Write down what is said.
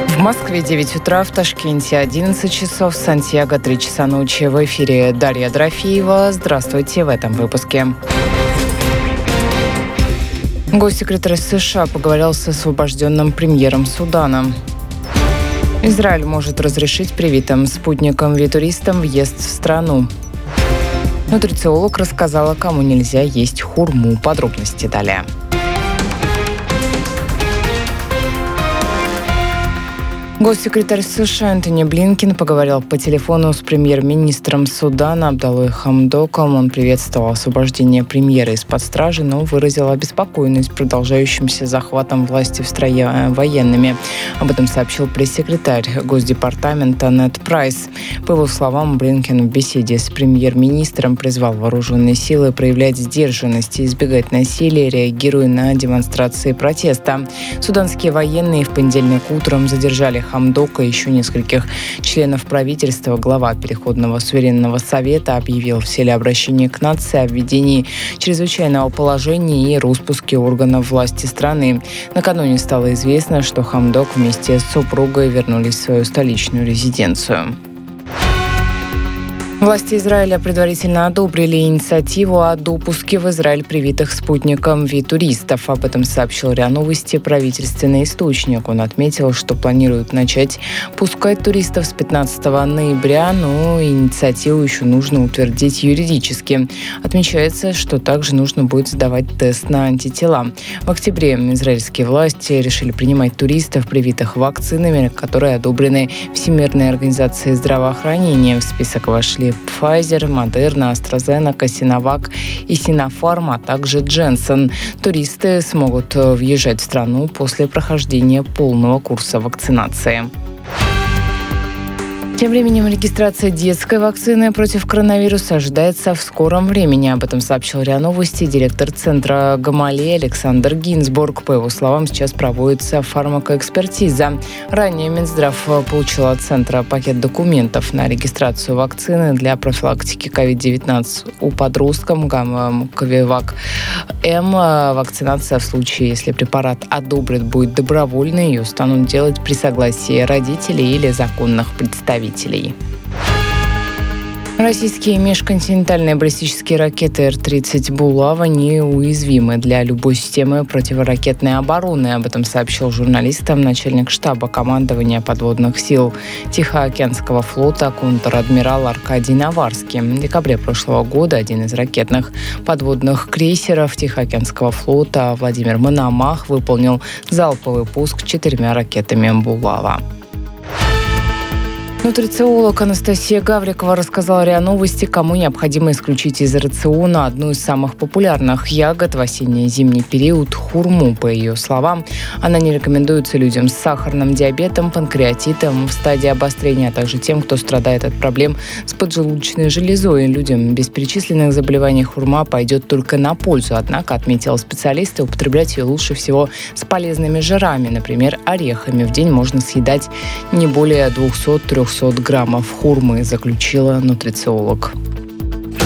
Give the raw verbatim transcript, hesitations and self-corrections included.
В Москве девять утра, в Ташкенте одиннадцать часов, в Сантьяго три часа ночи. В эфире Дарья Дорофеева. Здравствуйте в этом выпуске. Госсекретарь США поговорил с освобожденным премьером Судана. Израиль может разрешить привитым спутником Ви-туристам въезд в страну. Нутрициолог рассказала, кому нельзя есть хурму. Подробности далее. Госсекретарь США Антони Блинкен поговорил по телефону с премьер-министром Судана Абдаллой Хамдоком. Он приветствовал освобождение премьера из-под стражи, но выразил обеспокоенность продолжающимся захватом власти в стране военными. Об этом сообщил пресс-секретарь Госдепартамента Нед Прайс. По его словам, Блинкен в беседе с премьер-министром призвал вооруженные силы проявлять сдержанность и избегать насилия, реагируя на демонстрации протеста. Суданские военные в понедельник утром задержали Хамдока и еще нескольких членов правительства. Глава Переходного суверенного совета объявил в силе обращения к нации о введении чрезвычайного положения и распуске органов власти страны. Накануне стало известно, что Хамдок вместе с супругой вернулись в свою столичную резиденцию. Власти Израиля предварительно одобрили инициативу о допуске в Израиль привитых спутником Ви-туристов. Об этом сообщил РИА Новости правительственный источник. Он отметил, что планируют начать пускать туристов с пятнадцатого ноября, но инициативу еще нужно утвердить юридически. Отмечается, что также нужно будет сдавать тест на антитела. В октябре израильские власти решили принимать туристов, привитых вакцинами, которые одобрены Всемирной организацией здравоохранения. В список вошли Pfizer, Moderna, AstraZeneca, Sinovac и Sinopharm, а также Janssen. Туристы смогут въезжать в страну после прохождения полного курса вакцинации. Тем временем регистрация детской вакцины против коронавируса ожидается в скором времени. Об этом сообщил РИА Новости директор центра Гамалеи Александр Гинзбург. По его словам, сейчас проводится фармакоэкспертиза. Ранее Минздрав получил от центра пакет документов на регистрацию вакцины для профилактики ковид девятнадцать у подростков Ковивак-М. Вакцинация в случае, если препарат одобрят, будет добровольной. Ее станут делать при согласии родителей или законных представителей. Российские межконтинентальные баллистические ракеты Р тридцать «Булава» неуязвимы для любой системы противоракетной обороны. Об этом сообщил журналистам начальник штаба командования подводных сил Тихоокеанского флота контр-адмирал Аркадий Наварский. В декабре прошлого года один из ракетных подводных крейсеров Тихоокеанского флота Владимир Мономах выполнил залповый пуск четырьмя ракетами «Булава». Нутрициолог Анастасия Гаврикова рассказала РИА Новости, кому необходимо исключить из рациона одну из самых популярных ягод в осенне-зимний период – хурму. По ее словам, она не рекомендуется людям с сахарным диабетом, панкреатитом в стадии обострения, а также тем, кто страдает от проблем с поджелудочной железой. Людям без перечисленных заболеваний хурма пойдет только на пользу. Однако, отметила специалисты, употреблять ее лучше всего с полезными жирами, например, орехами. В день можно съедать не более двести-триста граммов хурмы, заключила нутрициолог.